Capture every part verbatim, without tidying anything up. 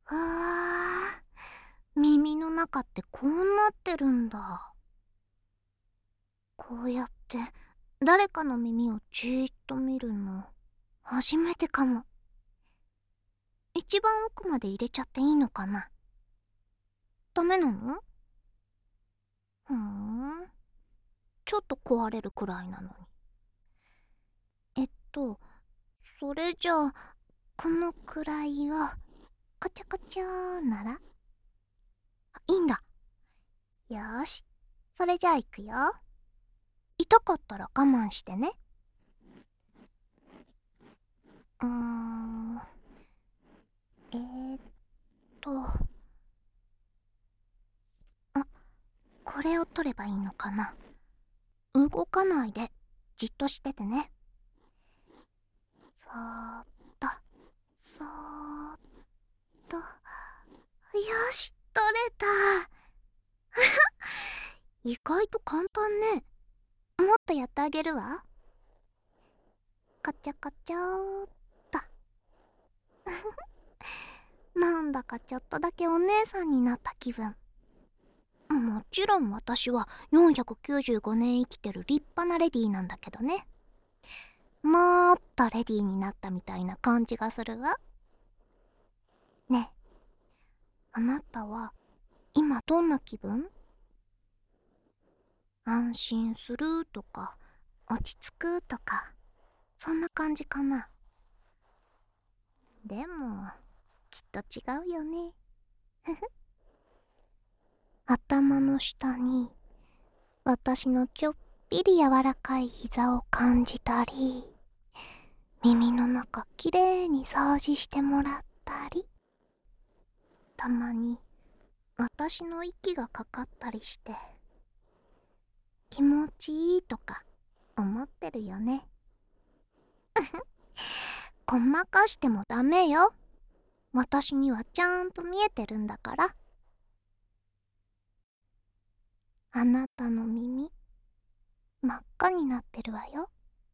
あー、耳の中ってこうなってるんだ。こうやって誰かの耳をじーっと見るの初めてかも。一番奥まで入れちゃっていいのかな？ダメなの？ふーん、ちょっと壊れるくらいなのに。えっとそれじゃあこのくらいをカチャカチャならいいんだ。よーし、それじゃあいくよ。痛かったら我慢してね。うーん、えーっとあ、これを取ればいいのかな。動かないでじっとしててね。そーっとそーっと。よし、取れた。意外と簡単ね。もっとやってあげるわ。カチャカチャーっと。なんだかちょっとだけお姉さんになった気分。もちろん私はよんひゃくきゅうじゅうごねん生きてる立派なレディーなんだけどね。もっとレディーになったみたいな感じがするわ。ねえ、あなたは今どんな気分？安心するとか落ち着くとか、そんな感じかな。でもきっと違うよね。頭の下に私のちょっぴり柔らかい膝を感じたり、耳の中きれいに掃除してもらったり、たまに私の息がかかったりして気持ちいいとか思ってるよね。ごまかしてもダメよ。私にはちゃんと見えてるんだから。あなたの耳真っ赤になってるわよ。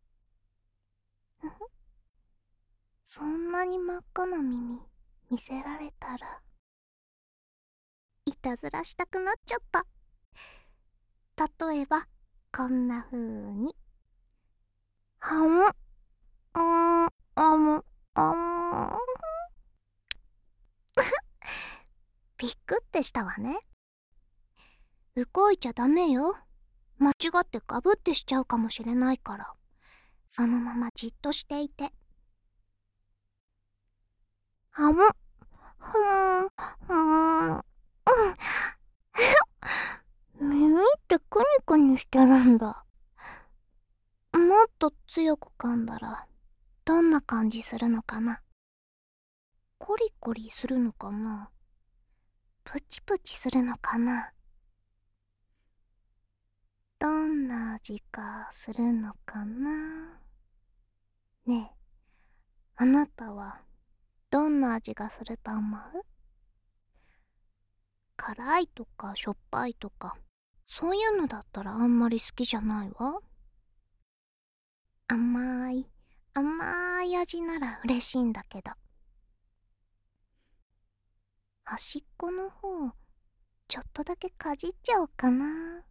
そんなに真っ赤な耳見せられたらいたずらしたくなっちゃった。例えばこんな風に。はむあーあむあむびっくってしたわね。動いちゃダメよ。間違ってガブってしちゃうかもしれないから、そのままじっとしていて。はむふーんふーんうん耳ってクニクニしてるんだ。もっと強く噛んだらどんな感じするのかな。コリコリするのかな、プチプチするのかな。どんな味がするのかな。ねえ、あなたはどんな味がすると思う？辛いとかしょっぱいとか、そういうのだったらあんまり好きじゃないわ。甘い甘い味なら嬉しいんだけど、端っこの方ちょっとだけかじっちゃおうかな。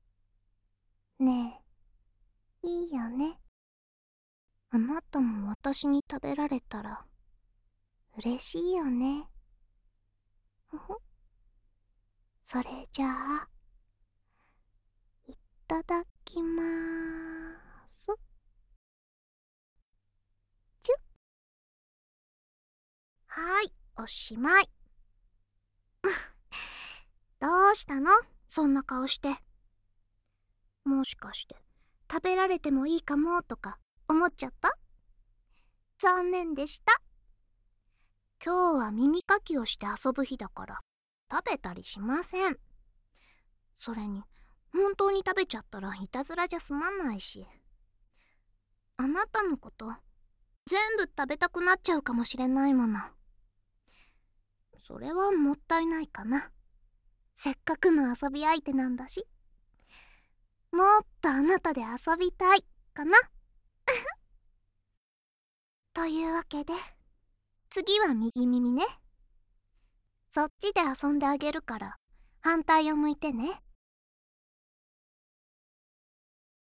ねえ、いいよね。あなたも私に食べられたら嬉しいよね。ふふ。それじゃあいただきまーす。チュッ。はーい、おしまい。どうしたの？そんな顔して。もしかして食べられてもいいかもとか思っちゃった？残念でした。今日は耳かきをして遊ぶ日だから食べたりしません。それに本当に食べちゃったらいたずらじゃ済まないし、あなたのこと全部食べたくなっちゃうかもしれないもの。それはもったいないかな。せっかくの遊び相手なんだし。もっとあなたで遊びたいかな。というわけで次は右耳ね。 そっちで遊んであげるから反対を向いてね。